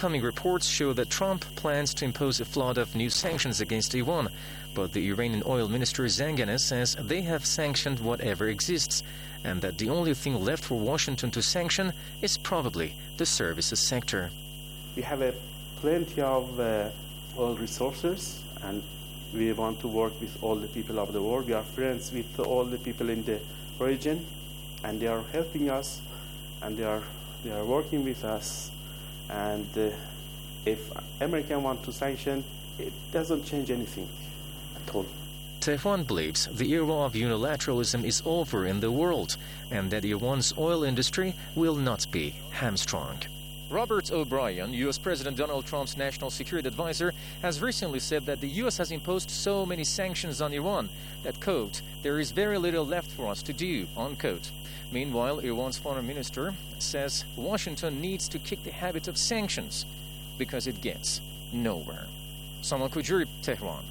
Coming reports show that Trump plans to impose a flood of new sanctions against Iran, but the Iranian oil minister Zanganeh says they have sanctioned whatever exists, and that the only thing left for Washington to sanction is probably the services sector. We have plenty of oil resources, and we want to work with all the people of the world. We are friends with all the people in the region, and they are helping us, and they are working with us. And if Americans want to sanction, it doesn't change anything at all. Tehran believes the era of unilateralism is over in the world, and that Iran's oil industry will not be hamstrung. Robert O'Brien, U.S. President Donald Trump's national security advisor, has recently said that the U.S. has imposed so many sanctions on Iran that, quote, there is very little left for us to do, unquote. Meanwhile, Iran's foreign minister says Washington needs to kick the habit of sanctions because it gets nowhere. Saman Kujuri, Tehran.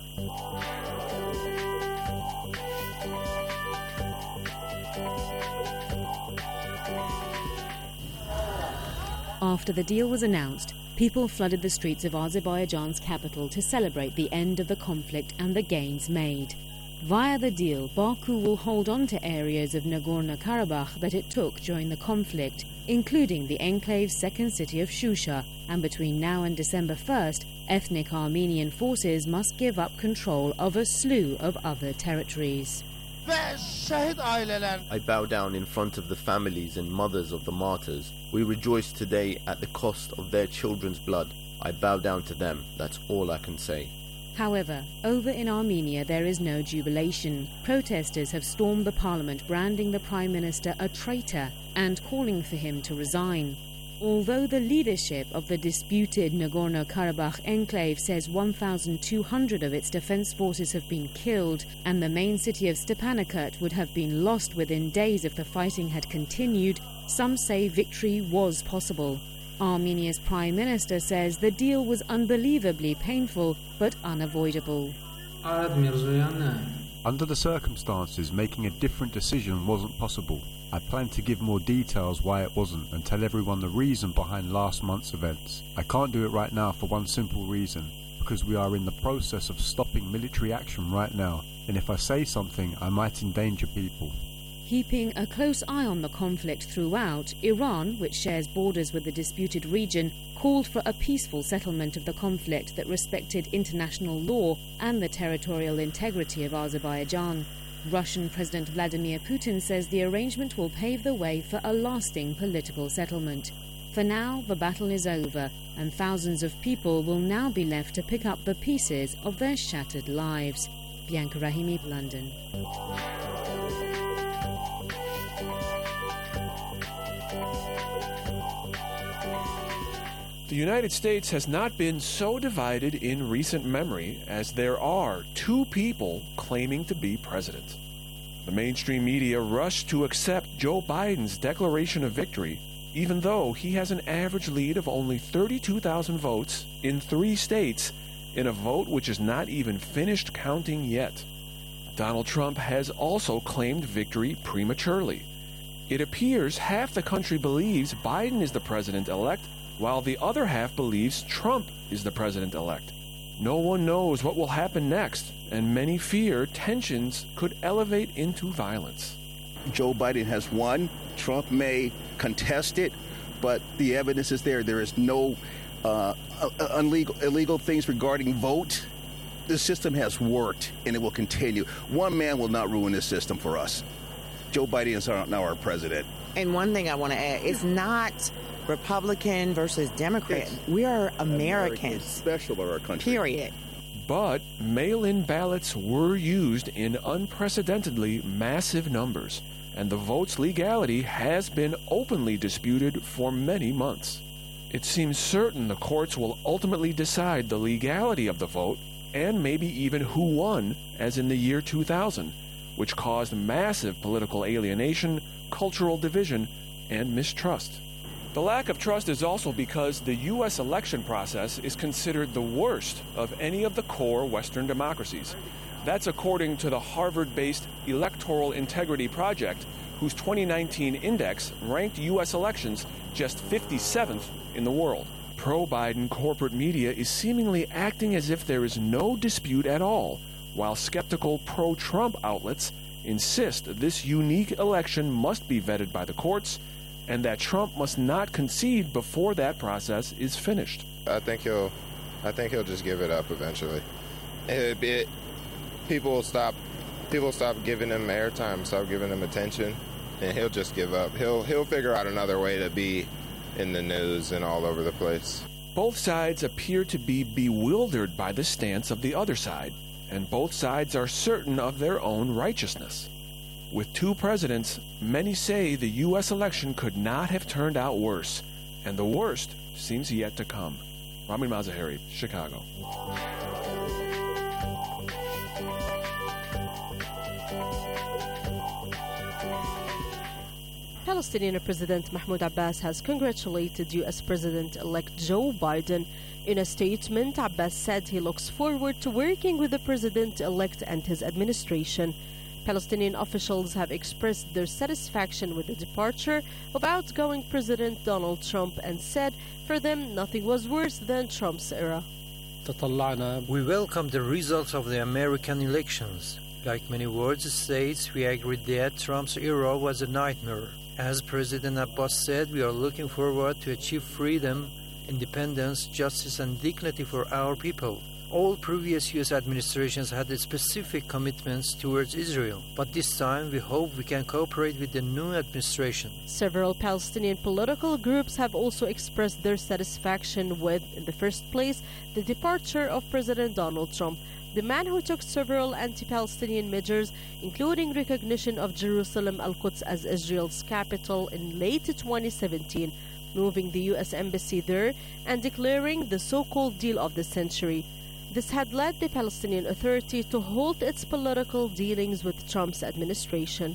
After the deal was announced, people flooded the streets of Azerbaijan's capital to celebrate the end of the conflict and the gains made. Via the deal, Baku will hold on to areas of Nagorno-Karabakh that it took during the conflict, including the enclave's second city of Shusha, and between now and December 1st, ethnic Armenian forces must give up control of a slew of other territories. I bow down in front of the families and mothers of the martyrs. We rejoice today at the cost of their children's blood. I bow down to them. That's all I can say. However, over in Armenia there is no jubilation. Protesters have stormed the parliament, branding the Prime Minister a traitor and calling for him to resign. Although the leadership of the disputed Nagorno-Karabakh enclave says 1,200 of its defense forces have been killed, and the main city of Stepanakert would have been lost within days if the fighting had continued, some say victory was possible. Armenia's Prime Minister says the deal was unbelievably painful but unavoidable. Under the circumstances, making a different decision wasn't possible. I plan to give more details why it wasn't and tell everyone the reason behind last month's events. I can't do it right now for one simple reason, because we are in the process of stopping military action right now, and if I say something, I might endanger people. Keeping a close eye on the conflict throughout, Iran, which shares borders with the disputed region, called for a peaceful settlement of the conflict that respected international law and the territorial integrity of Azerbaijan. Russian President Vladimir Putin says the arrangement will pave the way for a lasting political settlement. For now, the battle is over, and thousands of people will now be left to pick up the pieces of their shattered lives. Bianca Rahimi, London. The United States has not been so divided in recent memory as there are two people claiming to be president. The mainstream media rushed to accept Joe Biden's declaration of victory, even though he has an average lead of only 32,000 votes in 3 states in a vote which is not even finished counting yet. Donald Trump has also claimed victory prematurely. It appears half the country believes Biden is the president-elect, while the other half believes Trump is the president-elect. No one knows what will happen next, and many fear tensions could elevate into violence. Joe Biden has won. Trump may contest it, but the evidence is there. There is no illegal things regarding vote. The system has worked, and it will continue. One man will not ruin this system for us. Joe Biden is now our president. And one thing I want to add, it's not Republican versus Democrat. We are Americans. Special about our country. Period. But mail-in ballots were used in unprecedentedly massive numbers, and the vote's legality has been openly disputed for many months. It seems certain the courts will ultimately decide the legality of the vote, and maybe even who won, as in the year 2000, which caused massive political alienation, cultural division, and mistrust. The lack of trust is also because the U.S. election process is considered the worst of any of the core Western democracies. That's according to the Harvard-based Electoral Integrity Project, whose 2019 index ranked U.S. elections just 57th in the world. pro-Biden corporate media is seemingly acting as if there is no dispute at all, while skeptical pro-Trump outlets insist this unique election must be vetted by the courts and that Trump must not concede before that process is finished. I think he'll just give it up eventually. People will stop giving him airtime, stop giving him attention, and he'll just give up. He'll figure out another way to be in the news and all over the place. Both sides appear to be bewildered by the stance of the other side, and both sides are certain of their own righteousness. With two presidents, many say the U.S. election could not have turned out worse, and the worst seems yet to come. Ramin Mazaheri, Chicago. Palestinian President Mahmoud Abbas has congratulated U.S. President-elect Joe Biden. In a statement, Abbas said he looks forward to working with the president-elect and his administration. Palestinian officials have expressed their satisfaction with the departure of outgoing President Donald Trump and said for them nothing was worse than Trump's era. We welcome the results of the American elections. Like many world states, we agree that Trump's era was a nightmare. As President Abbas said, we are looking forward to achieve freedom, independence, justice and dignity for our people. All previous U.S. administrations had specific commitments towards Israel, but this time we hope we can cooperate with the new administration. Several Palestinian political groups have also expressed their satisfaction with, in the first place, the departure of President Donald Trump, the man who took several anti-Palestinian measures, including recognition of Jerusalem Al-Quds as Israel's capital in late 2017, moving the U.S. embassy there, and declaring the so-called deal of the century. This had led the Palestinian Authority to halt its political dealings with Trump's administration.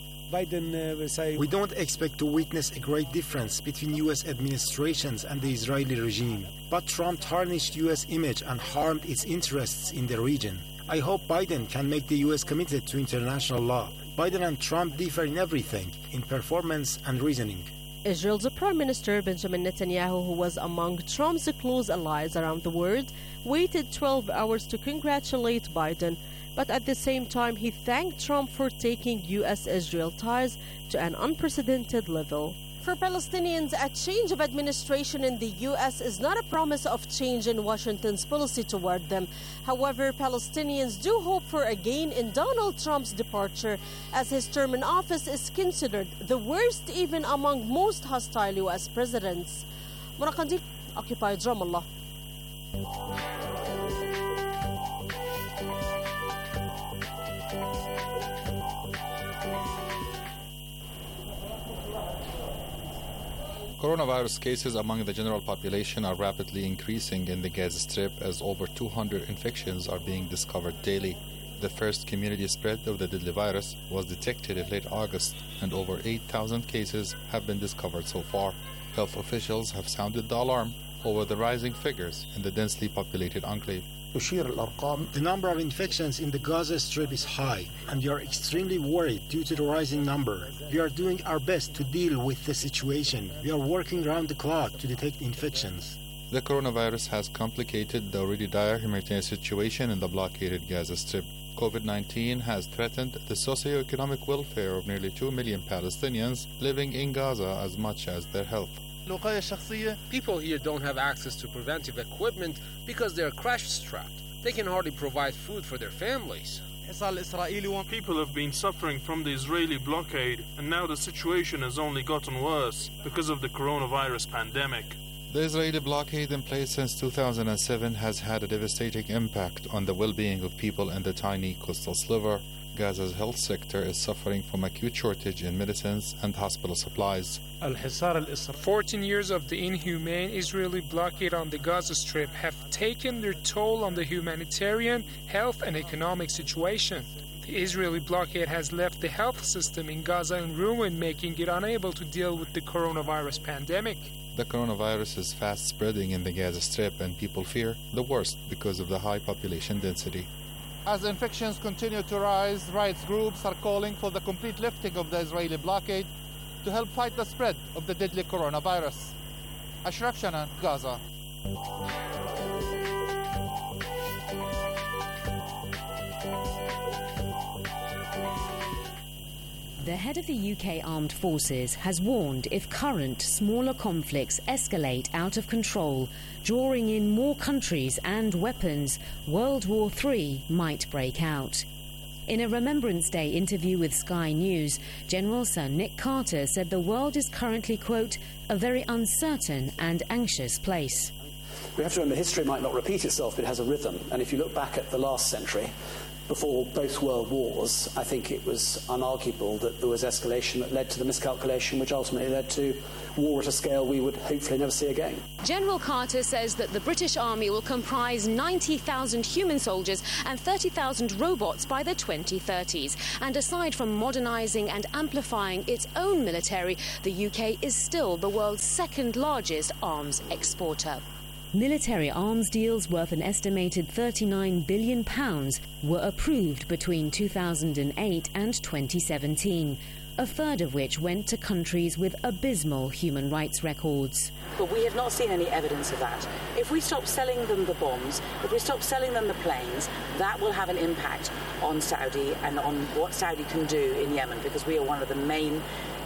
We don't expect to witness a great difference between U.S. administrations and the Israeli regime, but Trump tarnished U.S. image and harmed its interests in the region. I hope Biden can make the U.S. committed to international law. Biden and Trump differ in everything, in performance and reasoning. Israel's Prime Minister Benjamin Netanyahu, who was among Trump's close allies around the world, waited 12 hours to congratulate Biden. But at the same time, he thanked Trump for taking U.S.-Israel ties to an unprecedented level. For Palestinians, a change of administration in the U.S. is not a promise of change in Washington's policy toward them. However, Palestinians do hope for a gain in Donald Trump's departure, as his term in office is considered the worst even among most hostile U.S. presidents. Murakandi, Occupy Ramallah. Coronavirus cases among the general population are rapidly increasing in the Gaza Strip as over 200 infections are being discovered daily. The first community spread of the deadly virus was detected in late August, and over 8,000 cases have been discovered so far. Health officials have sounded the alarm over the rising figures in the densely populated enclave. The number of infections in the Gaza Strip is high, and we are extremely worried due to the rising number. We are doing our best to deal with the situation. We are working around the clock to detect infections. The coronavirus has complicated the already dire humanitarian situation in the blockaded Gaza Strip. COVID-19 has threatened the socio-economic welfare of nearly 2 million Palestinians living in Gaza as much as their health. People here don't have access to preventive equipment because they are crash-strapped. They can hardly provide food for their families. People have been suffering from the Israeli blockade, and now the situation has only gotten worse because of the coronavirus pandemic. The Israeli blockade in place since 2007 has had a devastating impact on the well-being of people in the tiny coastal sliver. Gaza's health sector is suffering from acute shortage in medicines and hospital supplies. 14 years of the inhumane Israeli blockade on the Gaza Strip have taken their toll on the humanitarian, health and economic situation. The Israeli blockade has left the health system in Gaza in ruin, making it unable to deal with the coronavirus pandemic. The coronavirus is fast spreading in the Gaza Strip, and people fear the worst because of the high population density. As infections continue to rise, rights groups are calling for the complete lifting of the Israeli blockade to help fight the spread of the deadly coronavirus. Ashraf Shanan, Gaza. The head of the UK Armed Forces has warned if current, smaller conflicts escalate out of control, drawing in more countries and weapons, World War III might break out. In a Remembrance Day interview with Sky News, General Sir Nick Carter said the world is currently, quote, a very uncertain and anxious place. We have to remember history might not repeat itself, but it has a rhythm. And if you look back at the last century, before both world wars, I think it was unarguable that there was escalation that led to the miscalculation, which ultimately led to war at a scale we would hopefully never see again. General Carter says that the British Army will comprise 90,000 human soldiers and 30,000 robots by the 2030s. And aside from modernising and amplifying its own military, the UK is still the world's second largest arms exporter. Military arms deals worth an estimated £39 billion were approved between 2008 and 2017, a third of which went to countries with abysmal human rights records. But we have not seen any evidence of that. If we stop selling them the bombs, if we stop selling them the planes, that will have an impact on Saudi and on what Saudi can do in Yemen, because we are one of the main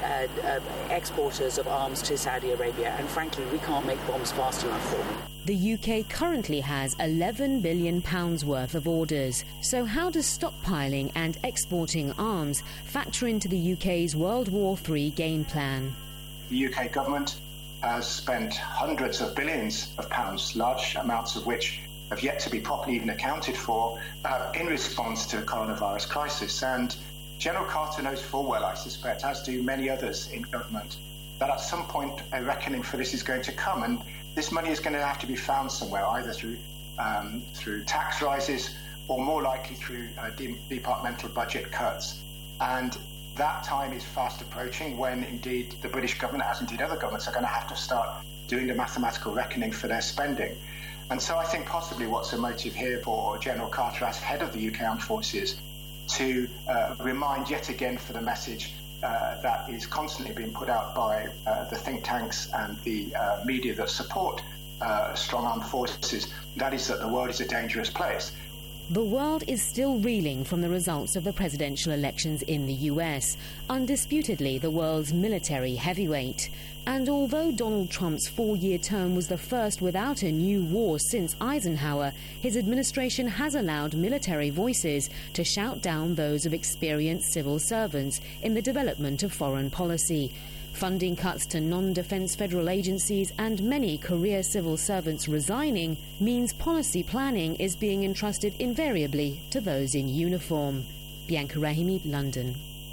exporters of arms to Saudi Arabia, and frankly we can't make bombs fast enough for them. The UK currently has £11 billion worth of orders. So how does stockpiling and exporting arms factor into the UK's World War III game plan? The UK government has spent hundreds of billions of pounds, large amounts of which have yet to be properly even accounted for, in response to the coronavirus crisis. And General Carter knows full well, I suspect, as do many others in government, that at some point a reckoning for this is going to come, and this money is going to have to be found somewhere, either through tax rises or more likely through departmental budget cuts. And that time is fast approaching when indeed the British government, as indeed other governments, are going to have to start doing the mathematical reckoning for their spending. And so I think possibly what's a motive here for General Carter as head of the UK Armed Forces to remind yet again for the message that is constantly being put out by the think tanks and the media that support strong armed forces, that is that the world is a dangerous place. The world is still reeling from the results of the presidential elections in the US, undisputedly the world's military heavyweight. And although Donald Trump's 4-year term was the first without a new war since Eisenhower, his administration has allowed military voices to shout down those of experienced civil servants in the development of foreign policy. Funding cuts to non-defense federal agencies and many career civil servants resigning means policy planning is being entrusted invariably to those in uniform. Bianca Rahimi, London.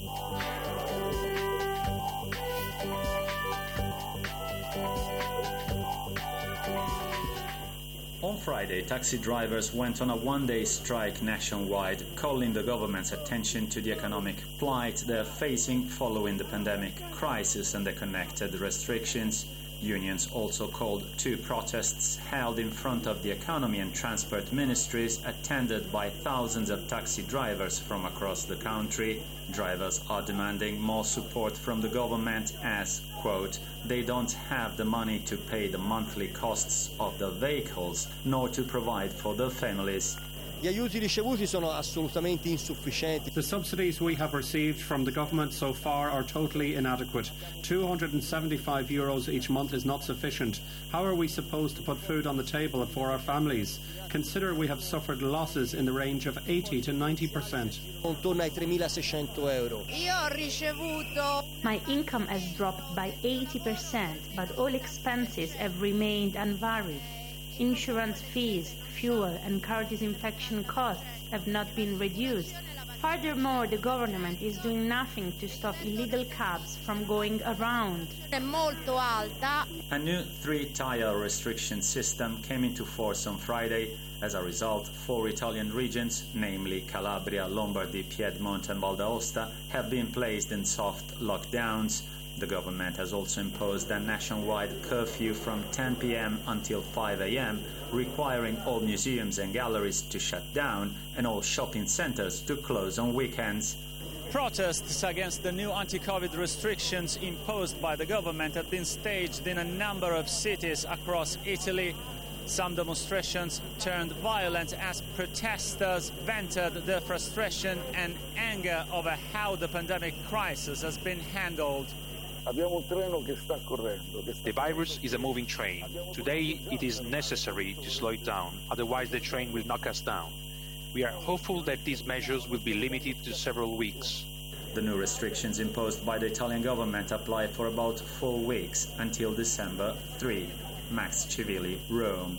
On Friday, taxi drivers went on a one-day strike nationwide, calling the government's attention to the economic plight they're facing following the pandemic crisis and the connected restrictions. Unions also called 2 protests held in front of the Economy and Transport Ministries, attended by thousands of taxi drivers from across the country. Drivers are demanding more support from the government as, quote, they don't have the money to pay the monthly costs of the vehicles, nor to provide for their families. Gli aiuti ricevuti sono assolutamente insufficienti. The subsidies we have received from the government so far are totally inadequate. €275 each month is not sufficient. How are we supposed to put food on the table for our families? Consider we have suffered losses in the range of 80 to 90%. Intorno ai €3.600. Io ho ricevuto. My income has dropped by 80%, but all expenses have remained unvaried. Insurance fees, fuel and car disinfection costs have not been reduced. Furthermore, the government is doing nothing to stop illegal cabs from going around. È molto alta. A new 3-tier restriction system came into force on Friday. As a result, 4 Italian regions, namely Calabria, Lombardy, Piedmont and Val d'Aosta, have been placed in soft lockdowns. The government has also imposed a nationwide curfew from 10 p.m. until 5 a.m., requiring all museums and galleries to shut down and all shopping centres to close on weekends. Protests against the new anti-COVID restrictions imposed by the government have been staged in a number of cities across Italy. Some demonstrations turned violent as protesters vented their frustration and anger over how the pandemic crisis has been handled. The virus is a moving train. Today it is necessary to slow it down, otherwise the train will knock us down. We are hopeful that these measures will be limited to several weeks. The new restrictions imposed by the Italian government apply for about 4 weeks until December 3. Max Civilli, Rome.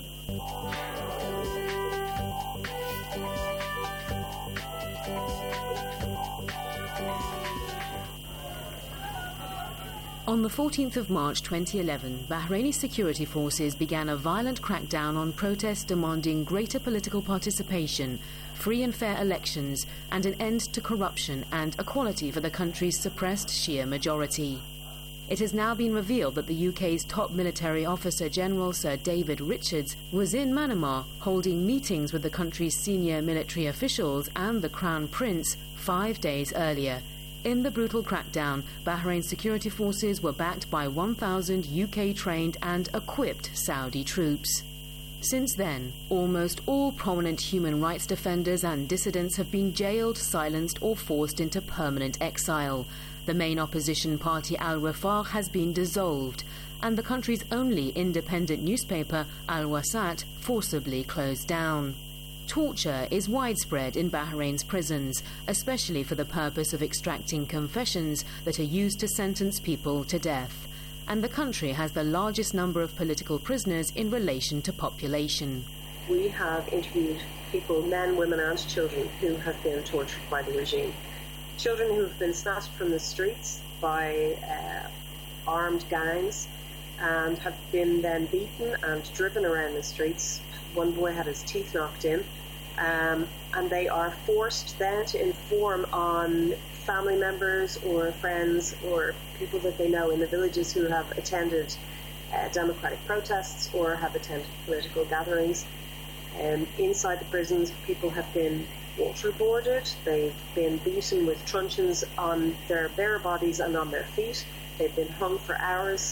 On the 14th of March 2011, Bahraini security forces began a violent crackdown on protests demanding greater political participation, free and fair elections, and an end to corruption and equality for the country's suppressed Shia majority. It has now been revealed that the UK's top military officer, General Sir David Richards, was in Manama holding meetings with the country's senior military officials and the Crown Prince 5 days earlier. In the brutal crackdown, Bahrain's security forces were backed by 1,000 UK-trained and equipped Saudi troops. Since then, almost all prominent human rights defenders and dissidents have been jailed, silenced or forced into permanent exile. The main opposition party Al-Wafaq has been dissolved, and the country's only independent newspaper, Al-Wasat, forcibly closed down. Torture is widespread in Bahrain's prisons, especially for the purpose of extracting confessions that are used to sentence people to death. And the country has the largest number of political prisoners in relation to population. We have interviewed people, men, women and children, who have been tortured by the regime. Children who have been snatched from the streets by armed gangs and have been then beaten and driven around the streets. One boy had his teeth knocked in, and they are forced then to inform on family members or friends or people that they know in the villages who have attended democratic protests or have attended political gatherings. Inside the prisons, people have been waterboarded, they've been beaten with truncheons on their bare bodies and on their feet, they've been hung for hours,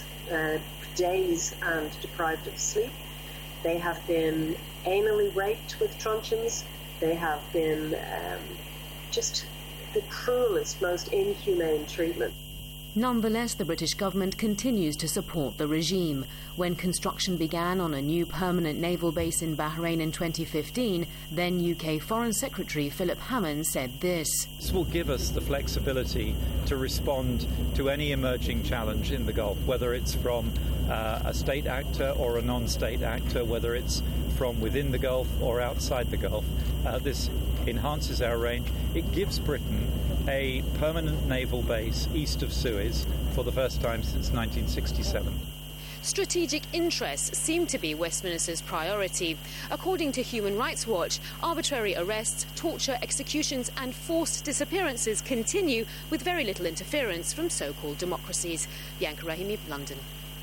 days and deprived of sleep. They have been anally raped with truncheons. They have been just the cruelest, most inhumane treatment. Nonetheless, the British government continues to support the regime. When construction began on a new permanent naval base in Bahrain in 2015, then UK Foreign Secretary Philip Hammond said this. This will give us the flexibility to respond to any emerging challenge in the Gulf, whether it's from a state actor or a non-state actor, whether it's from within the Gulf or outside the Gulf. This enhances our range. It gives Britain a permanent naval base east of Suez for the first time since 1967. Strategic interests seem to be Westminster's priority. According to Human Rights Watch, arbitrary arrests, torture, executions and forced disappearances continue with very little interference from so-called democracies. Bianca Rahimi, London.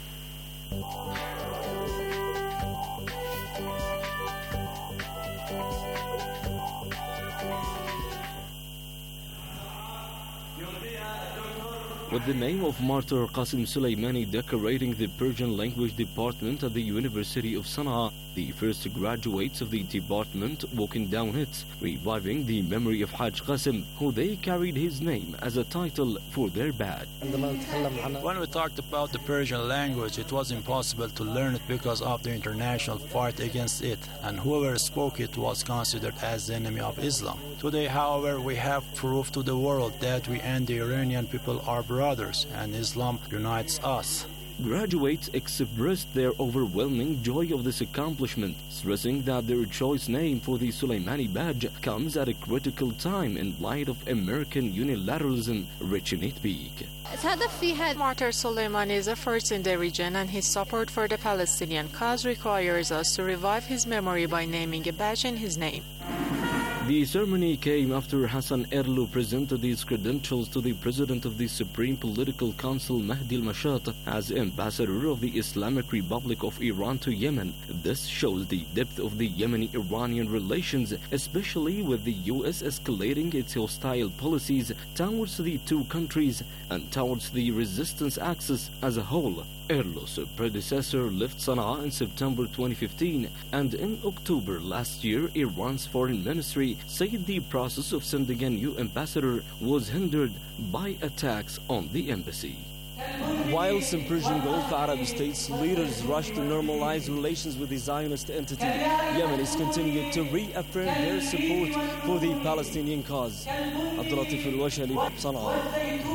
With the name of martyr Qasim Soleimani decorating the Persian language department at the University of Sana'a, the first graduates of the department walking down it, reviving the memory of Haj Qasim, who they carried his name as a title for their badge. When we talked about the Persian language, it was impossible to learn it because of the international fight against it, and whoever spoke it was considered as the enemy of Islam. Today, however, we have proved to the world that we and the Iranian people are brothers, and Islam unites us. Graduates expressed their overwhelming joy of this accomplishment, stressing that their choice name for the Soleimani badge comes at a critical time in light of American unilateralism reaching its peak. Martyr Soleimani is a first in the region, and his support for the Palestinian cause requires us to revive his memory by naming a badge in his name. The ceremony came after Hassan Erlu presented his credentials to the President of the Supreme Political Council, Mahdi al-Mashat, as Ambassador of the Islamic Republic of Iran to Yemen. This shows the depth of the Yemeni-Iranian relations, especially with the U.S. escalating its hostile policies towards the two countries and towards the resistance axis as a whole. Erlu's predecessor left Sana'a in September 2015, and in October last year, Iran's foreign ministry said the process of sending a new ambassador was hindered by attacks on the embassy. While some Persian Gulf Arab states' leaders rush to normalize relations with the Zionist entity, Yemen is continuing to reaffirm their support for the Palestinian cause. Abdulatif al-Washali, Sana'a.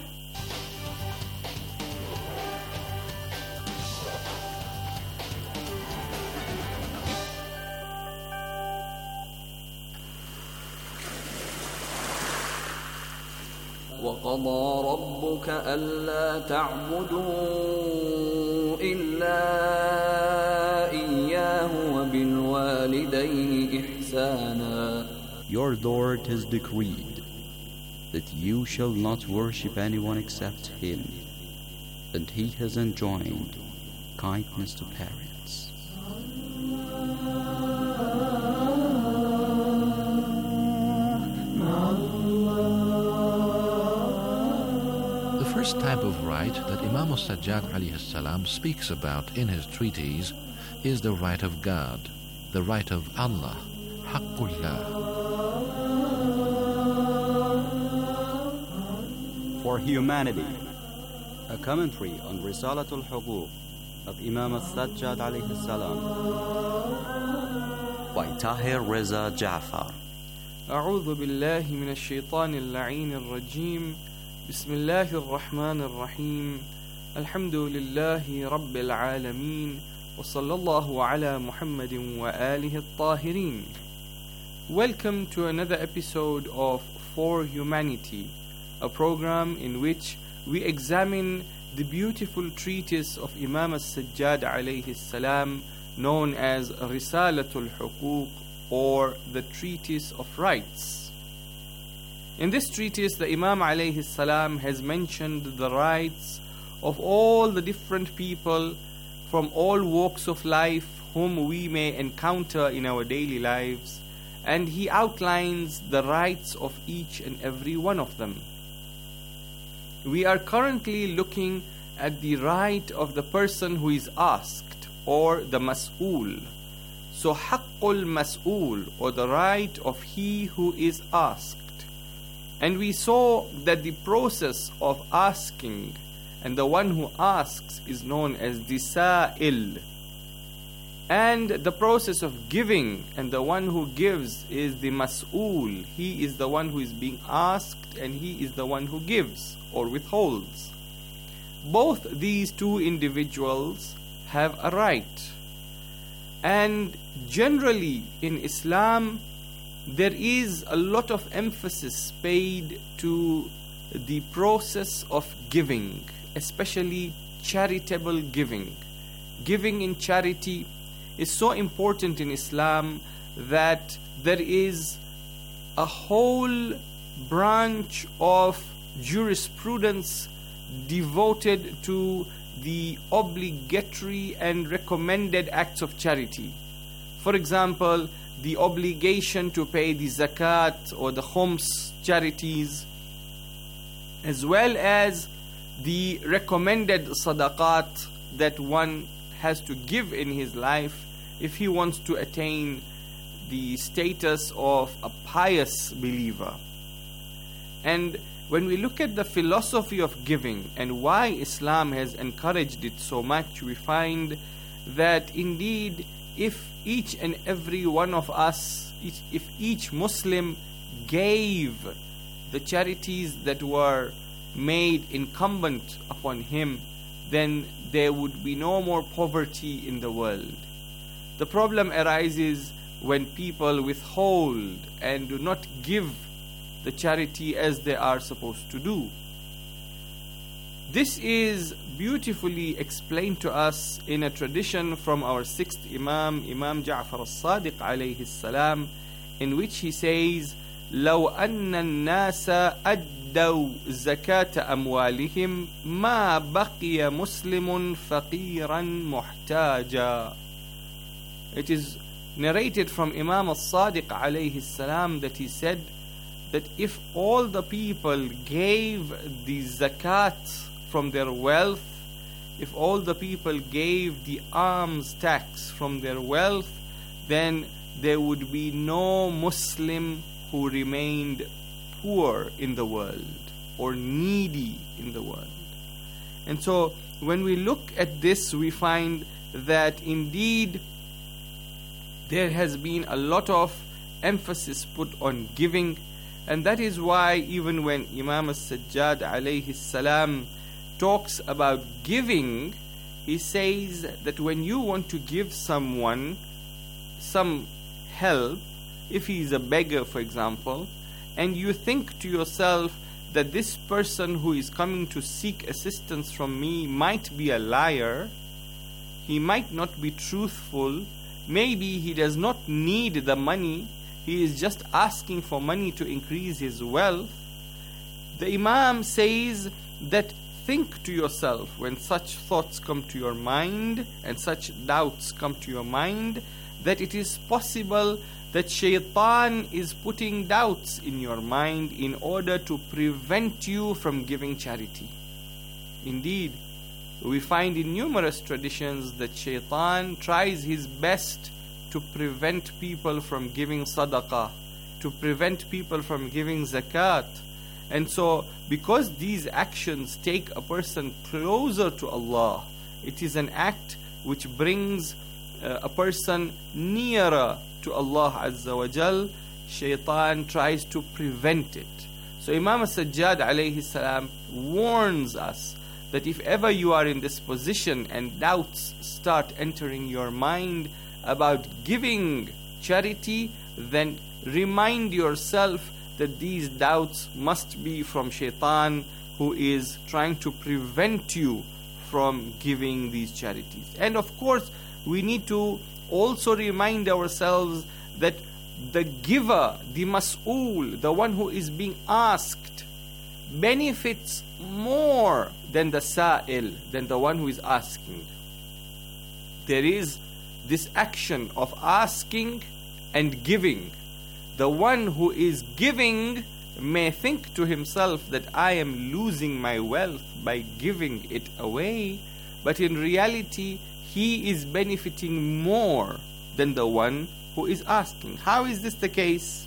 وقضى ربك ألا تعبدوا إلا إياه وبالوالدين إحسانا. Your Lord has decreed that you shall not worship anyone except Him, and He has enjoined kindness to parents. The first type of right that Imam al-Sajjad alayhi salam speaks about in his treatise is the right of God, the right of Allah, Haqqullah. For Humanity, a commentary on Risalatul Huquq of Imam al-Sajjad alayhi salam by Tahir Reza Jafar. أعوذ بالله من الشيطان اللعين الرجيم بسم الله الرحمن الرحيم الحمد لله رب العالمين وصلى الله على محمد وآله الطاهرين. Welcome to another episode of For Humanity, a program in which we examine the beautiful treatise of Imam al-Sajjad alayhi salam known as Risalatul Huquq, or the Treatise of Rights. In this treatise, the Imam alayhi salam has mentioned the rights of all the different people from all walks of life whom we may encounter in our daily lives, and he outlines the rights of each and every one of them. We are currently looking at the right of the person who is asked, or the mas'ul. So haqqul mas'ul, or the right of he who is asked. And we saw that the process of asking and the one who asks is known as the sa'il. And the process of giving and the one who gives is the mas'ul. He is the one who is being asked and he is the one who gives or withholds. Both these two individuals have a right. And generally in Islam, there is a lot of emphasis paid to the process of giving, especially charitable giving. Giving in charity is so important in Islam that there is a whole branch of jurisprudence devoted to the obligatory and recommended acts of charity. For example, the obligation to pay the zakat or the khums charities, as well as the recommended sadaqat that one has to give in his life if he wants to attain the status of a pious believer. And when we look at the philosophy of giving and why Islam has encouraged it so much, we find that indeed if each and every one of us, if each Muslim gave the charities that were made incumbent upon him, then there would be no more poverty in the world. The problem arises when people withhold and do not give the charity as they are supposed to do. This is beautifully explained to us in a tradition from our sixth Imam, Imam Ja'far al-Sadiq alayhi salam, in which he says, لو أن الناس أدوا زكاة أموالهم ما بقي مسلم فقيرا محتاجا. It is narrated from Imam al-Sadiq alayhi salam that he said that if all the people gave the zakat from their wealth, if all the people gave the alms tax from their wealth, then there would be no Muslim who remained poor in the world or needy in the world. And so when we look at this, we find that indeed there has been a lot of emphasis put on giving, and that is why even when Imam As-Sajjad alayhi salam talks about giving, he says that when you want to give someone some help, if he is a beggar for example, and you think to yourself that this person who is coming to seek assistance from me might be a liar, he might not be truthful, maybe he does not need the money, he is just asking for money to increase his wealth, the Imam says that think to yourself when such thoughts come to your mind and such doubts come to your mind, that it is possible that Shaitan is putting doubts in your mind in order to prevent you from giving charity. Indeed, we find in numerous traditions that Shaitan tries his best to prevent people from giving sadaqah, to prevent people from giving zakat. And so, because these actions take a person closer to Allah, it is an act which brings a person nearer to Allah Azza wa Jal, Shaitan tries to prevent it. So Imam As-Sajjad alayhi salam warns us that if ever you are in this position and doubts start entering your mind about giving charity, then remind yourself that these doubts must be from Shaitan, who is trying to prevent you from giving these charities. And of course, we need to also remind ourselves that the giver, the mas'ul, the one who is being asked, benefits more than the sa'il, than the one who is asking. There is this action of asking and giving. The one who is giving may think to himself that I am losing my wealth by giving it away, but in reality he is benefiting more than the one who is asking. How is this the case?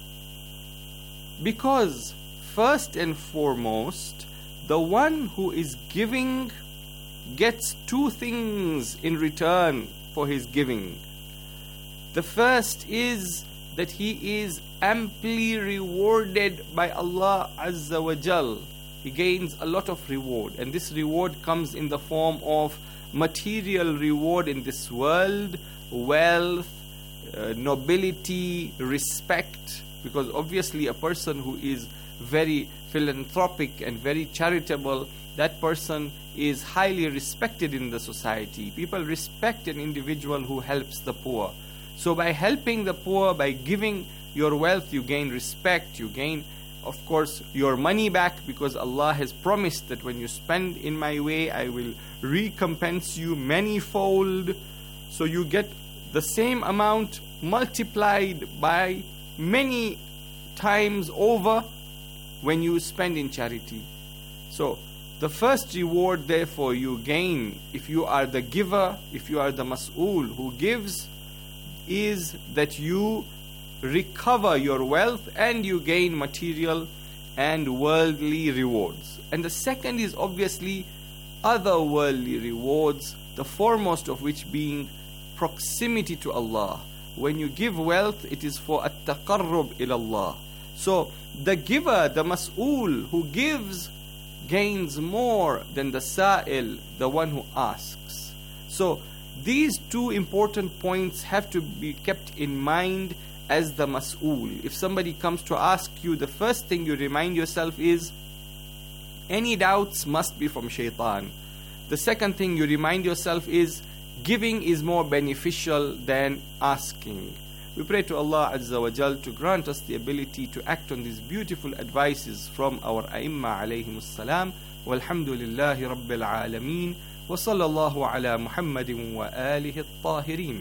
Because first and foremost, the one who is giving gets two things in return for his giving. The first is that he is amply rewarded by Allah Azza wa Jal. He gains a lot of reward, and this reward comes in the form of material reward in this world, wealth, nobility, respect, because obviously a person who is very philanthropic and very charitable, that person is highly respected in the society. People respect an individual who helps the poor. So by helping the poor, by giving your wealth, you gain respect, you gain, of course, your money back, because Allah has promised that when you spend in my way, I will recompense you manyfold. So you get the same amount multiplied by many times over when you spend in charity. So the first reward therefore you gain, if you are the giver, if you are the mas'ul who gives, is that you recover your wealth and you gain material and worldly rewards. And the second is obviously other worldly rewards, the foremost of which being proximity to Allah. When you give wealth, it is for at-taqarrub ila Allah. So the giver, the mas'ul who gives, gains more than the sa'il, the one who asks. So these two important points have to be kept in mind as the mas'ul. If somebody comes to ask you, the first thing you remind yourself is, any doubts must be from Shaitan. The second thing you remind yourself is, giving is more beneficial than asking. We pray to Allah Azza wa Jal to grant us the ability to act on these beautiful advices from our A'imma alayhimus salam. Walhamdulillahi Rabbil Alameen. Wa sallallahu ala Muhammadin wa alihi at-tahirin.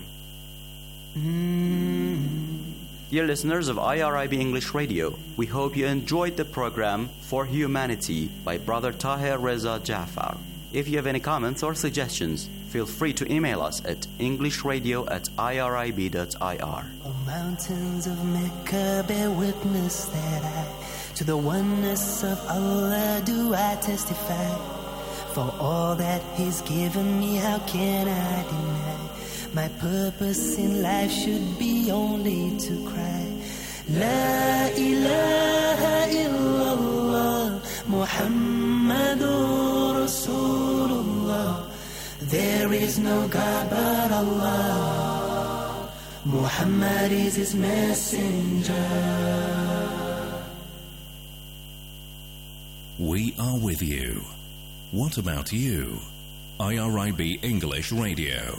Dear listeners of IRIB English Radio, we hope you enjoyed the program For Humanity by Brother Tahir Reza Jafar. If you have any comments or suggestions, feel free to email us at englishradio@irib.ir. Oh, mountains of Mecca, bear witness that to the oneness of Allah do I testify. For all that He's given me, how can I deny? My purpose in life should be only to cry. La ilaha illallah, Muhammadur Rasulullah. There is no God but Allah. Muhammad is His messenger. We are with you. What about you? IRIB English Radio.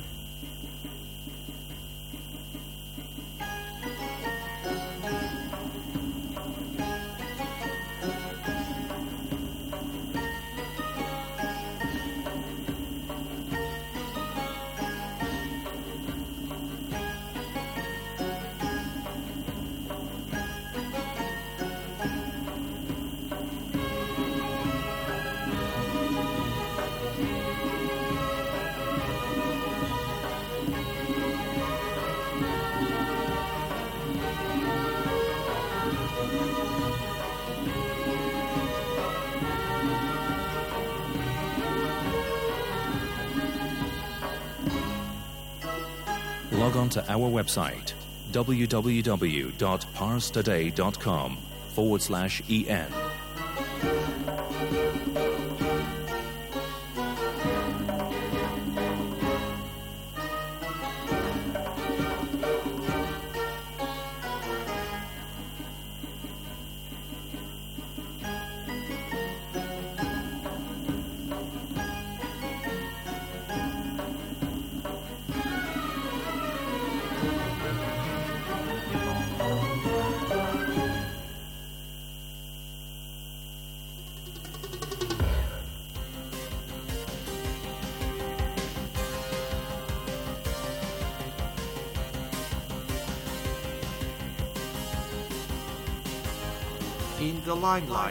Log on to our website www.parstoday.com/en. In the limelight.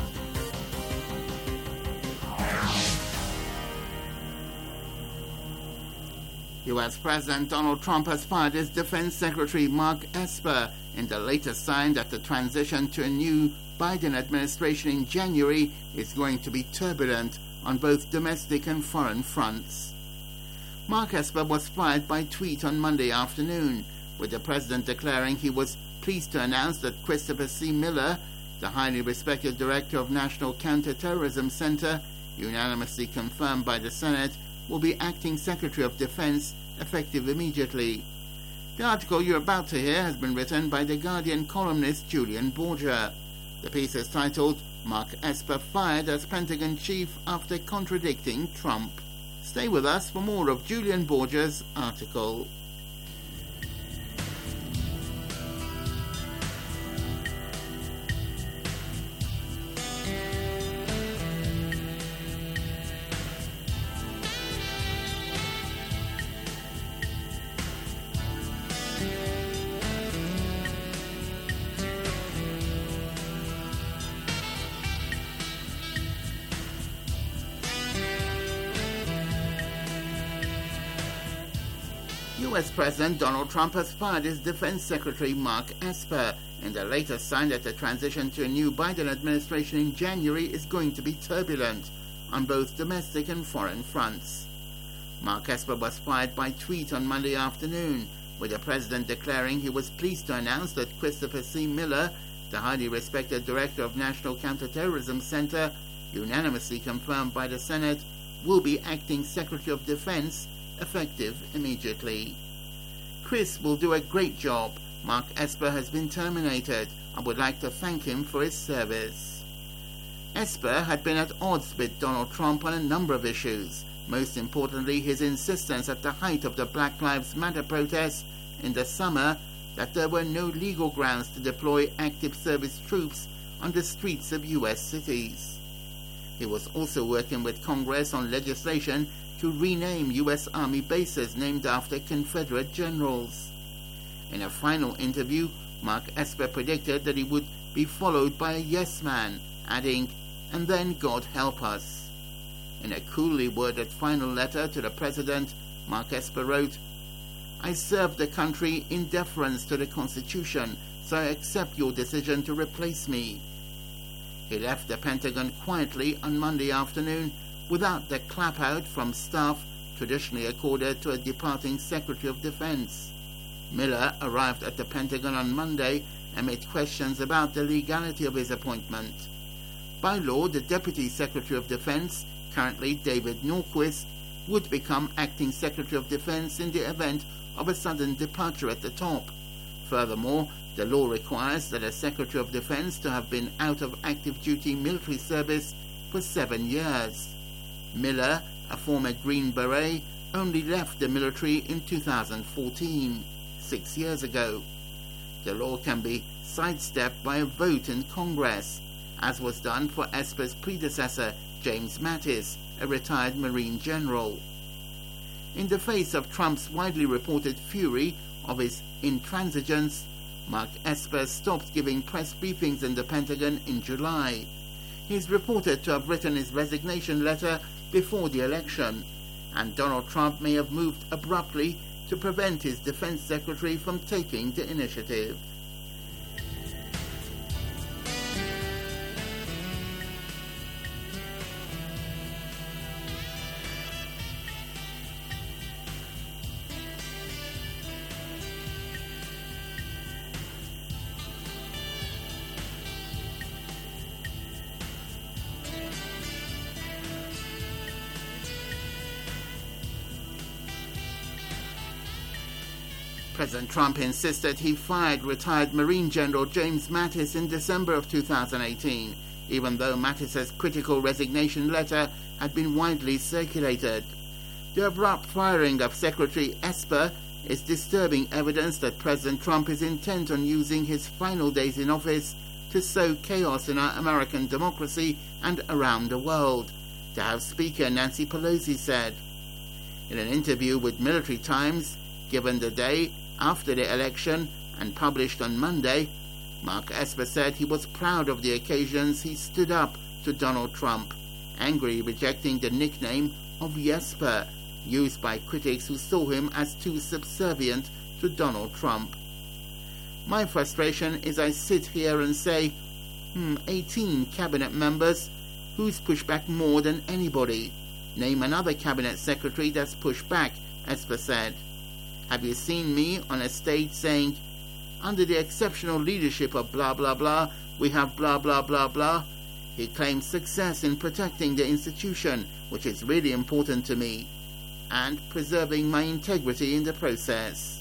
U.S. President Donald Trump has fired his Defense Secretary Mark Esper in the latest sign that the transition to a new Biden administration in January is going to be turbulent on both domestic and foreign fronts. Mark Esper was fired by tweet on Monday afternoon, with the president declaring he was pleased to announce that Christopher C. Miller, the highly respected director of National Counterterrorism Center, unanimously confirmed by the Senate, will be acting Secretary of Defense effective immediately. The article you're about to hear has been written by The Guardian columnist Julian Borger. The piece is titled, Mark Esper Fired as Pentagon Chief After Contradicting Trump. Stay with us for more of Julian Borger's article. U.S. President Donald Trump has fired his Defense Secretary Mark Esper in the latest sign that the transition to a new Biden administration in January is going to be turbulent on both domestic and foreign fronts. Mark Esper was fired by tweet on Monday afternoon, with the president declaring he was pleased to announce that Christopher C. Miller, the highly respected director of National Counterterrorism Center, unanimously confirmed by the Senate, will be acting Secretary of Defense effective immediately. Chris will do a great job. Mark Esper has been terminated. I would like to thank him for his service. Esper had been at odds with Donald Trump on a number of issues, most importantly his insistence at the height of the Black Lives Matter protests in the summer that there were no legal grounds to deploy active service troops on the streets of U.S. cities. He was also working with Congress on legislation to rename U.S. Army bases named after Confederate generals. In a final interview, Mark Esper predicted that he would be followed by a yes man, adding, "And then God help us." In a coolly worded final letter to the President, Mark Esper wrote, "I served the country in deference to the Constitution, so I accept your decision to replace me." He left the Pentagon quietly on Monday afternoon without the clap-out from staff traditionally accorded to a departing Secretary of Defense. Miller arrived at the Pentagon on Monday amid questions about the legality of his appointment. By law, the Deputy Secretary of Defense, currently David Norquist, would become Acting Secretary of Defense in the event of a sudden departure at the top. Furthermore, the law requires that a Secretary of Defense to have been out of active duty military service for 7 years. Miller, a former Green Beret, only left the military in 2014, 6 years ago. The law can be sidestepped by a vote in Congress, as was done for Esper's predecessor, James Mattis, a retired Marine general. In the face of Trump's widely reported fury of his intransigence, Mark Esper stopped giving press briefings in the Pentagon in July. He is reported to have written his resignation letter before the election, and Donald Trump may have moved abruptly to prevent his defense secretary from taking the initiative. President Trump insisted he fired retired Marine General James Mattis in December of 2018, even though Mattis's critical resignation letter had been widely circulated. The abrupt firing of Secretary Esper is disturbing evidence that President Trump is intent on using his final days in office to sow chaos in our American democracy and around the world, the House Speaker Nancy Pelosi said. In an interview with Military Times, given the day after the election and published on Monday, Mark Esper said he was proud of the occasions he stood up to Donald Trump, angrily rejecting the nickname of Yesper, used by critics who saw him as too subservient to Donald Trump. "My frustration is I sit here and say, 18 cabinet members, who's pushed back more than anybody? Name another cabinet secretary that's pushed back," Esper said. "Have you seen me on a stage saying, under the exceptional leadership of blah blah blah, we have blah blah blah blah?" He claimed success in protecting the institution, which is really important to me, and preserving my integrity in the process.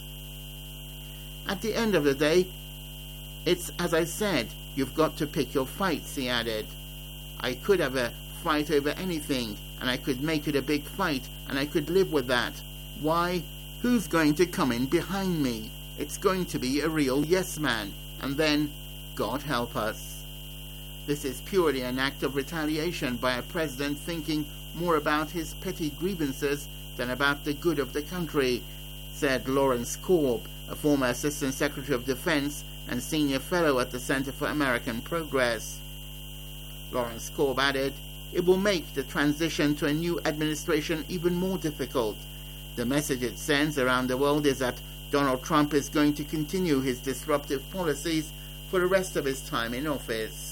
"At the end of the day, it's as I said, you've got to pick your fights," he added. "I could have a fight over anything, and I could make it a big fight, and I could live with that. Why? Who's going to come in behind me? It's going to be a real yes man, and then, God help us." This is purely an act of retaliation by a president thinking more about his petty grievances than about the good of the country, said Lawrence Korb, a former Assistant Secretary of Defense and Senior Fellow at the Center for American Progress. Lawrence Korb added, "It will make the transition to a new administration even more difficult. The message it sends around the world is that Donald Trump is going to continue his disruptive policies for the rest of his time in office."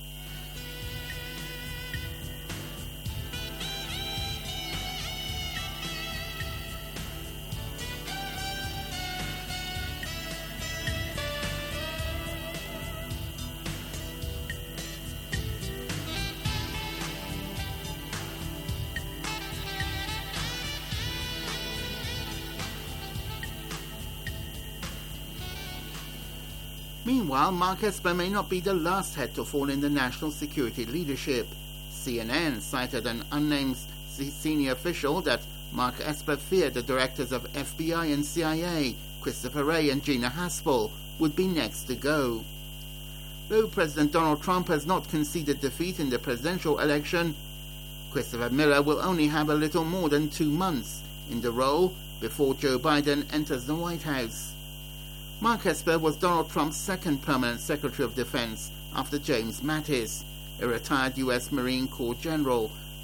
Meanwhile, Mark Esper may not be the last head to fall in the national security leadership. CNN cited an unnamed senior official that Mark Esper feared the directors of FBI and CIA, Christopher Wray and Gina Haspel, would be next to go. Though President Donald Trump has not conceded defeat in the presidential election, Christopher Miller will only have a little more than 2 months in the role before Joe Biden enters the White House. Mark Esper was Donald Trump's second permanent Secretary of Defense after James Mattis, a retired U.S. Marine Corps general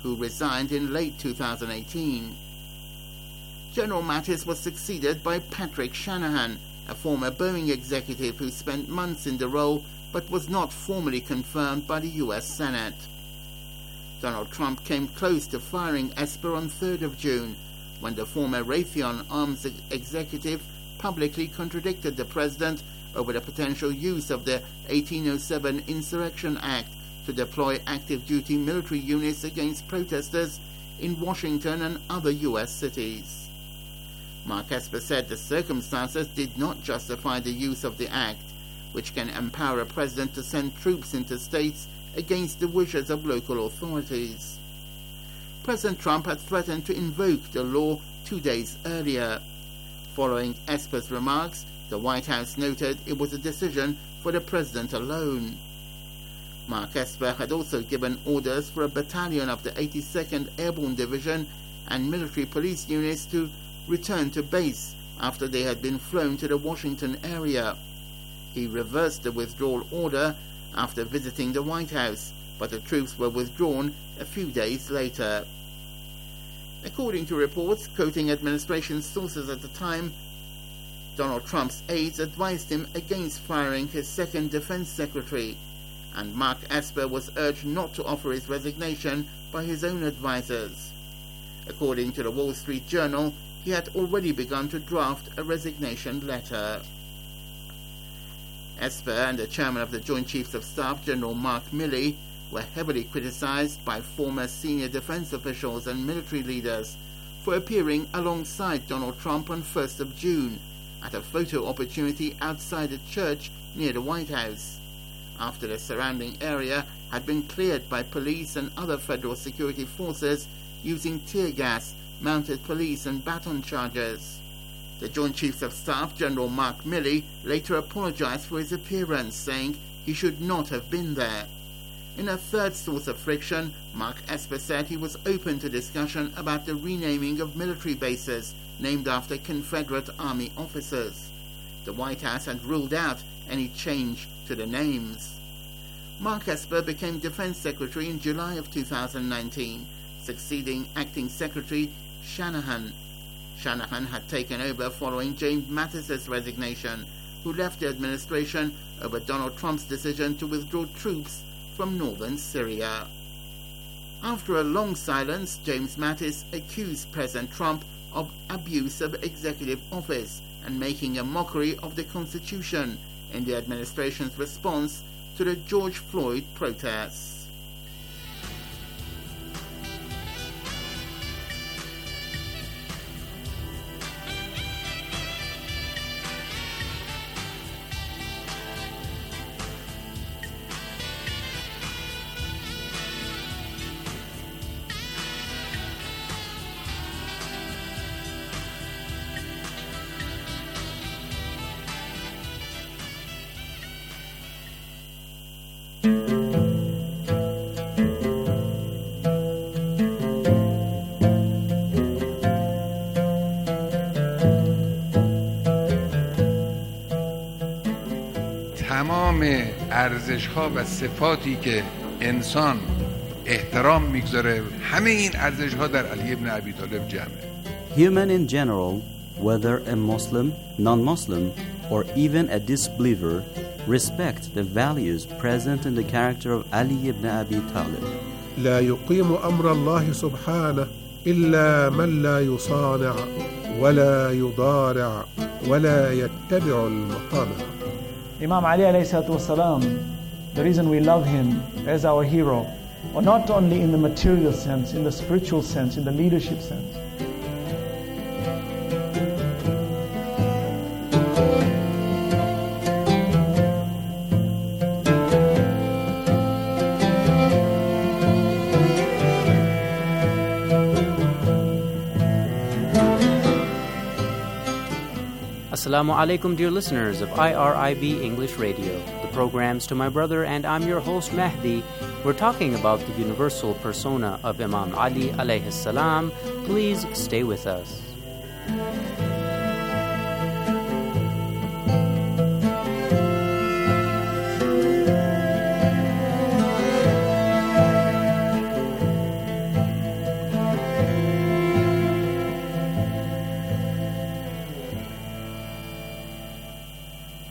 who resigned in late 2018. General Mattis was succeeded by Patrick Shanahan, a former Boeing executive who spent months in the role but was not formally confirmed by the US Senate. Donald Trump came close to firing Esper on 3rd of June, when the former Raytheon Arms executive publicly contradicted the president over the potential use of the 1807 Insurrection Act to deploy active-duty military units against protesters in Washington and other U.S. cities. Mark Esper said the circumstances did not justify the use of the act, which can empower a president to send troops into states against the wishes of local authorities. President Trump had threatened to invoke the law 2 days earlier. Following Esper's remarks, the White House noted it was a decision for the president alone. Mark Esper had also given orders for a battalion of the 82nd Airborne Division and military police units to return to base after they had been flown to the Washington area. He reversed the withdrawal order after visiting the White House, but the troops were withdrawn a few days later. According to reports quoting administration sources at the time, Donald Trump's aides advised him against firing his second defense secretary, and Mark Esper was urged not to offer his resignation by his own advisors. According to the Wall Street Journal, he had already begun to draft a resignation letter. Esper and the chairman of the Joint Chiefs of Staff, General Mark Milley, were heavily criticized by former senior defense officials and military leaders for appearing alongside Donald Trump on 1st of June at a photo opportunity outside a church near the White House, after the surrounding area had been cleared by police and other federal security forces using tear gas, mounted police and baton charges. The Joint Chiefs of Staff, General Mark Milley, later apologized for his appearance, saying he should not have been there. In a third source of friction, Mark Esper said he was open to discussion about the renaming of military bases named after Confederate Army officers. The White House had ruled out any change to the names. Mark Esper became Defense Secretary in July of 2019, succeeding Acting Secretary Shanahan. Shanahan had taken over following James Mattis's resignation, who left the administration over Donald Trump's decision to withdraw troops from northern Syria. After a long silence, James Mattis accused President Trump of abuse of executive office and making a mockery of the Constitution in the administration's response to the George Floyd protests. تمام ارزش‌ها و صفاتی که انسان احترام میگذاره همه این ارزش‌ها در علی ابن ابی طالب جمعه. Human in general, whether a Muslim, non-Muslim, or even a disbeliever, respect the values present in the character of Ali ibn Abi Talib. لا يقيم أمر الله سبحانه إلا من لا يصانع ولا يضارع ولا يتبع المطامع. Imam Ali alayhi salatu wasalam, the reason we love him as our hero, or not only in the material sense, in the spiritual sense, in the leadership sense. Assalamu alaikum, dear listeners of IRIB English Radio. The program's To My Brother, and I'm your host Mahdi. We're talking about the universal persona of Imam Ali alayhi salam. Please stay with us.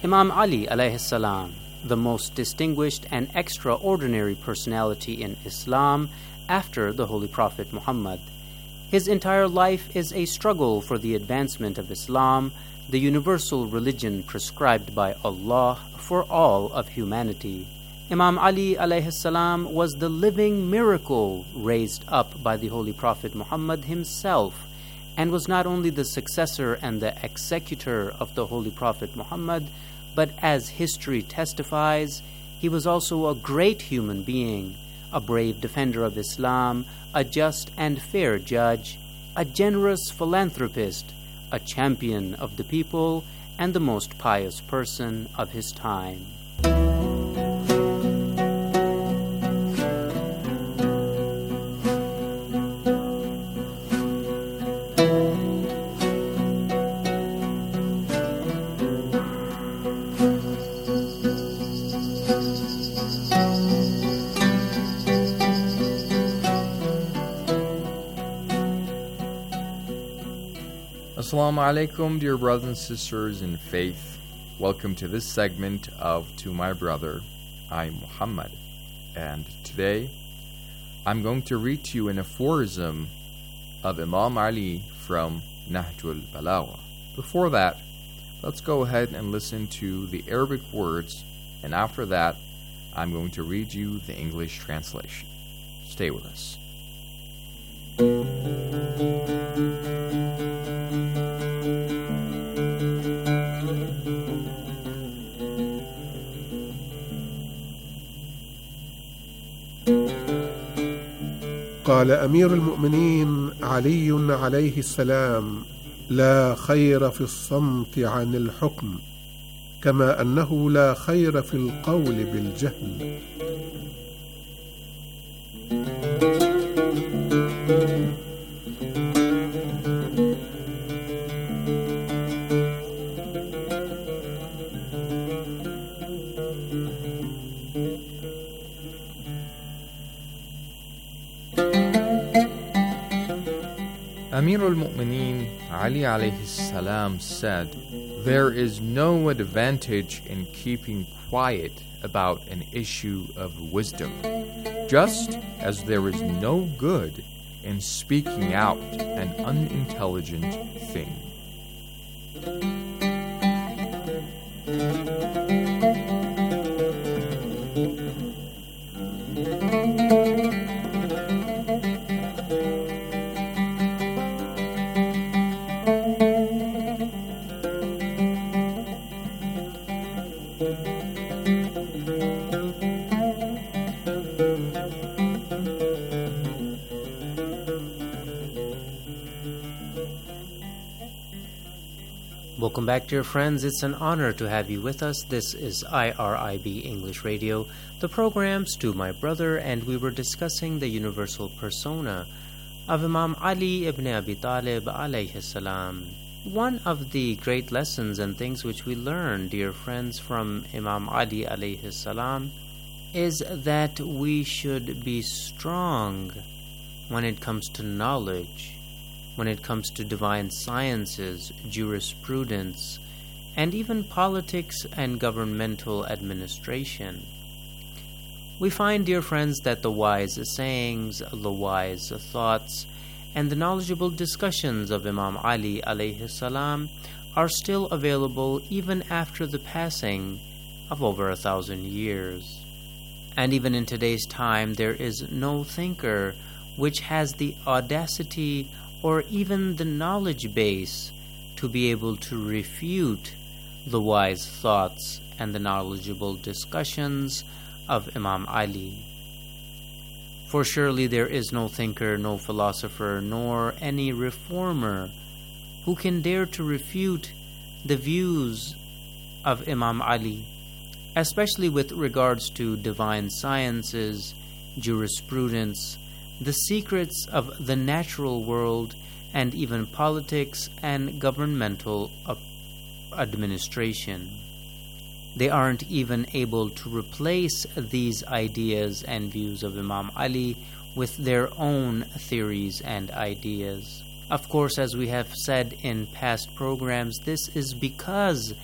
Imam Ali alayhi salam, the most distinguished and extraordinary personality in Islam after the Holy Prophet Muhammad. His entire life is a struggle for the advancement of Islam, the universal religion prescribed by Allah for all of humanity. Imam Ali alayhi salam was the living miracle raised up by the Holy Prophet Muhammad himself, and was not only the successor and the executor of the Holy Prophet Muhammad, but as history testifies, he was also a great human being, a brave defender of Islam, a just and fair judge, a generous philanthropist, a champion of the people, and the most pious person of his time. Assalamu alaikum, dear brothers and sisters in faith. Welcome to this segment of To My Brother, I'm Muhammad. And today, I'm going to read to you an aphorism of Imam Ali from Nahjul Balagha. Before that, let's go ahead and listen to the Arabic words, and after that, I'm going to read you the English translation. Stay with us. قال أمير المؤمنين علي عليه السلام: لا خير في الصمت عن الحكم، كما أنه لا خير في القول بالجهل. Amir al-Mu'mineen Ali alayhi salam said, "There is no advantage in keeping quiet about an issue of wisdom, just as there is no good in speaking out an unintelligent thing." Welcome back, dear friends. It's an honor to have you with us. This is IRIB English Radio, the program's To My Brother, and we were discussing the universal persona of Imam Ali ibn Abi Talib alayhi salam. One of the great lessons and things which we learn, dear friends, from Imam Ali alayhi salam is that we should be strong when it comes to knowledge, when it comes to divine sciences, jurisprudence, and even politics and governmental administration. We find, dear friends, that the wise sayings, the wise thoughts, and the knowledgeable discussions of Imam Ali alayhi salam are still available even after the passing of over 1,000 years. And even in today's time, there is no thinker which has the audacity or even the knowledge base to be able to refute the wise thoughts and the knowledgeable discussions of Imam Ali. For surely there is no thinker, no philosopher, nor any reformer who can dare to refute the views of Imam Ali, especially with regards to divine sciences, jurisprudence, the secrets of the natural world, and even politics and governmental administration. They aren't even able to replace these ideas and views of Imam Ali with their own theories and ideas. Of course, as we have said in past programs, this is because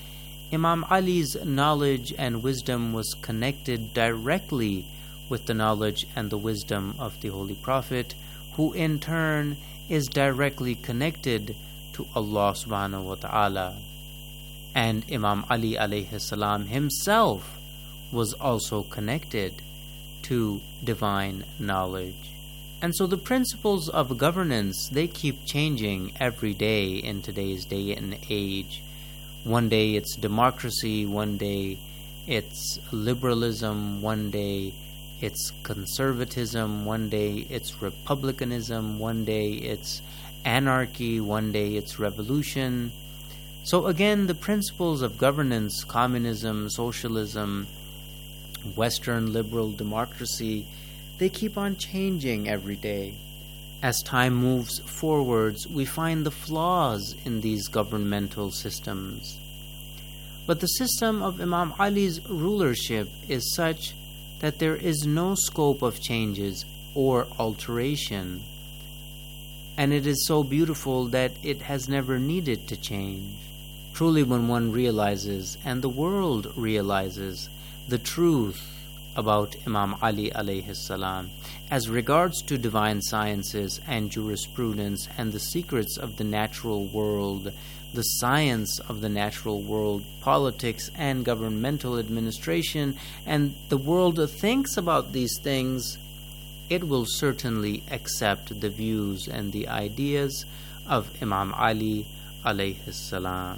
Imam Ali's knowledge and wisdom was connected directly with the knowledge and the wisdom of the Holy Prophet, who in turn is directly connected to Allah subhanahu wa ta'ala. And Imam Ali alayhi salam himself was also connected to divine knowledge. And so the principles of governance, they keep changing every day in today's day and age. One day it's democracy, one day it's liberalism, one day it's conservatism, one day it's republicanism, one day it's anarchy, one day it's revolution. So again, the principles of governance, communism, socialism, Western liberal democracy, they keep on changing every day. As time moves forwards, we find the flaws in these governmental systems. But the system of Imam Ali's rulership is such that there is no scope of changes or alteration. And it is so beautiful that it has never needed to change. Truly, when one realizes, and the world realizes, the truth about Imam Ali alayhi salam as regards to divine sciences and jurisprudence and the secrets of the natural world, the science of the natural world, politics and governmental administration, and the world thinks about these things, it will certainly accept the views and the ideas of Imam Ali alayhi salam.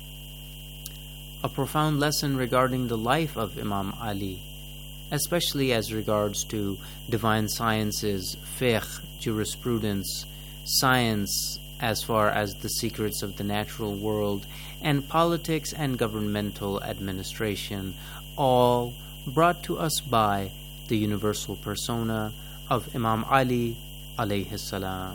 A profound lesson regarding the life of Imam Ali, especially as regards to divine sciences, fiqh, jurisprudence, science as far as the secrets of the natural world, and politics and governmental administration, all brought to us by the universal persona of Imam Ali alayhi salam.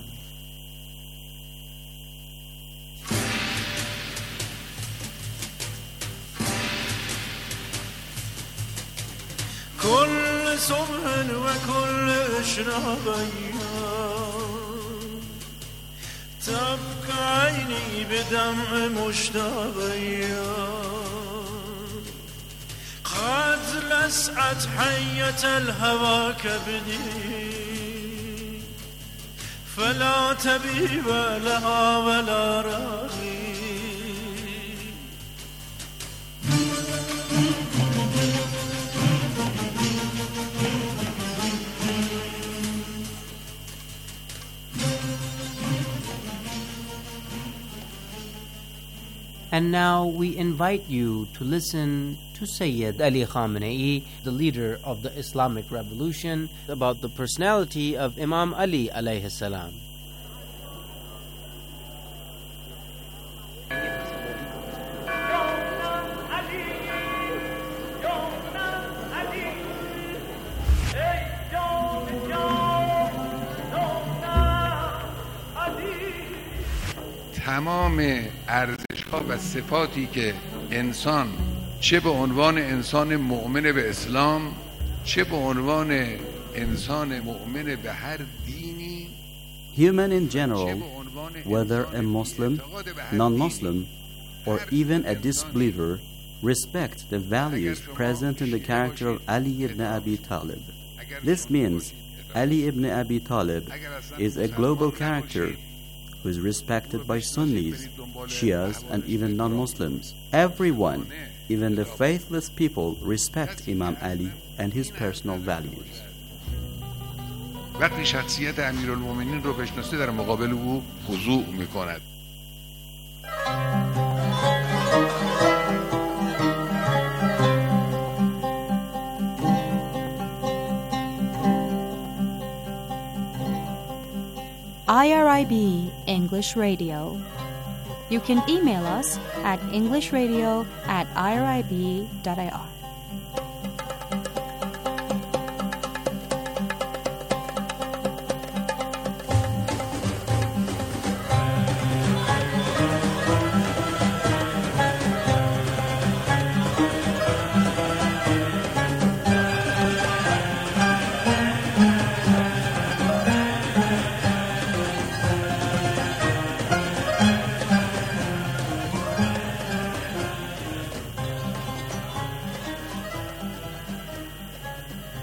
كل صبح وكل إشراق تبكى عيني بدمع مشتاق قد لسعت حية الهوى كبدي فلا تبيب لها ولا راغي. And now we invite you to listen to Sayyid Ali Khamenei, the leader of the Islamic Revolution, about the personality of Imam Ali alayhi salam. تمام ارزش‌ها و صفاتی که انسان چه به عنوان انسان مؤمن به اسلام چه به عنوان انسان مؤمن به هر دینی Human in general, whether a Muslim, non-Muslim, or even a disbeliever, respect the values present in the character of Ali ibn Abi Talib. This means Ali ibn Abi Talib is a global character who is respected by Sunnis, Shias, and even non-Muslims. Everyone, even the faithless people, respect Imam Ali and his personal values. وقتی شخصیت امیرالمومنین رو بشناسه در مقابل او خضوع میکند. IRIB English Radio. You can email us at englishradio@irib.ir.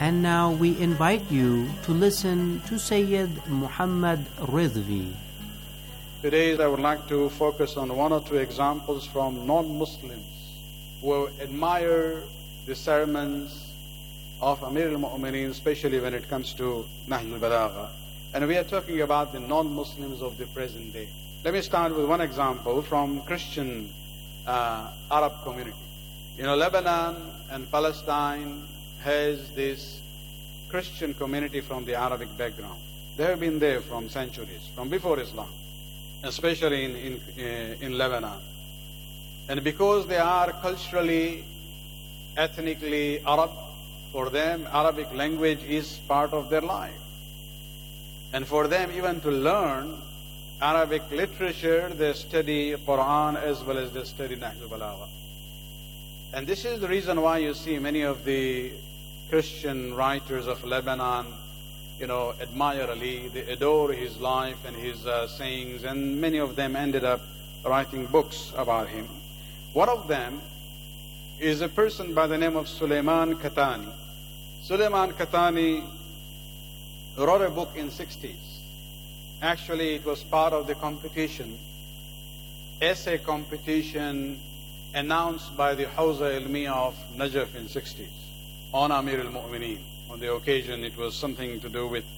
And now we invite you to listen to Sayyid Muhammad Ridvi. Today I would like to focus on one or two examples from non-Muslims who admire the sermons of Amir al-Mu'mineen, especially when it comes to Nahj al-Balagha. And we are talking about the non-Muslims of the present day. Let me start with one example from Christian Arab community. Lebanon and Palestine has this Christian community from the Arabic background. They have been there from centuries, from before Islam, especially in Lebanon. And because they are culturally, ethnically Arab, for them Arabic language is part of their life. And for them even to learn Arabic literature, they study Quran as well as they study Nahj al-Balagha. And this is the reason why you see many of the Christian writers of Lebanon, admire Ali, they adore his life and his sayings, and many of them ended up writing books about him. One of them is a person by the name of Suleiman Katani. Suleiman Katani wrote a book in 60s. Actually, it was part of the competition, essay competition announced by the Hawza Ilmiya of Najaf in 60s on Amir al-Mu'mineen. On the occasion, it was something to do with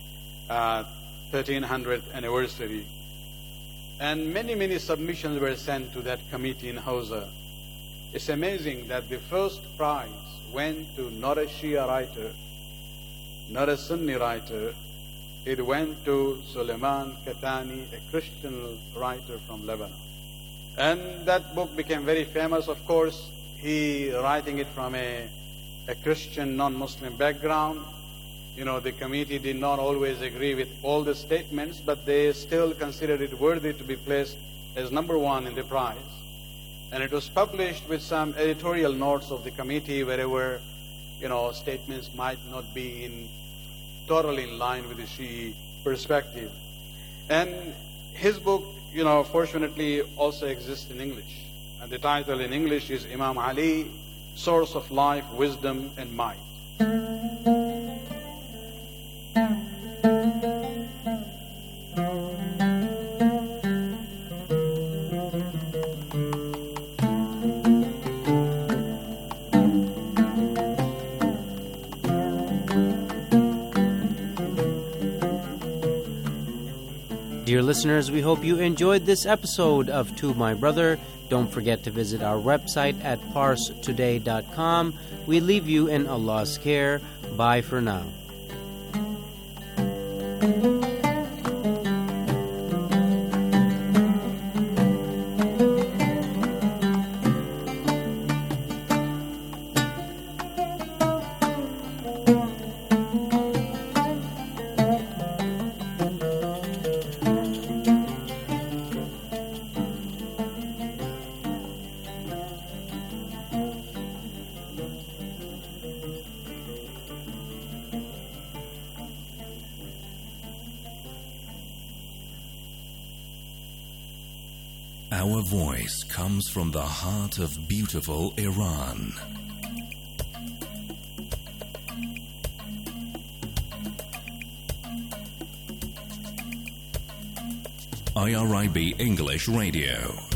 1300th anniversary. And many submissions were sent to that committee in Hawza. It's amazing that the first prize went to not a Shia writer, not a Sunni writer. It went to Suleiman Katani, a Christian writer from Lebanon. And that book became very famous. Of course, he writing it from a Christian non-Muslim background. The committee did not always agree with all the statements, but they still considered it worthy to be placed as number one in the prize. And it was published with some editorial notes of the committee wherever, statements might not be totally in line with the Shi'i perspective. And his book, fortunately also exists in English. And the title in English is Imam Ali, Source of Life, Wisdom, and Might. Dear listeners, we hope you enjoyed this episode of To My Brother. Don't forget to visit our website at parstoday.com. We leave you in Allah's care. Bye for now. Our voice comes from the heart of beautiful Iran. IRIB English Radio.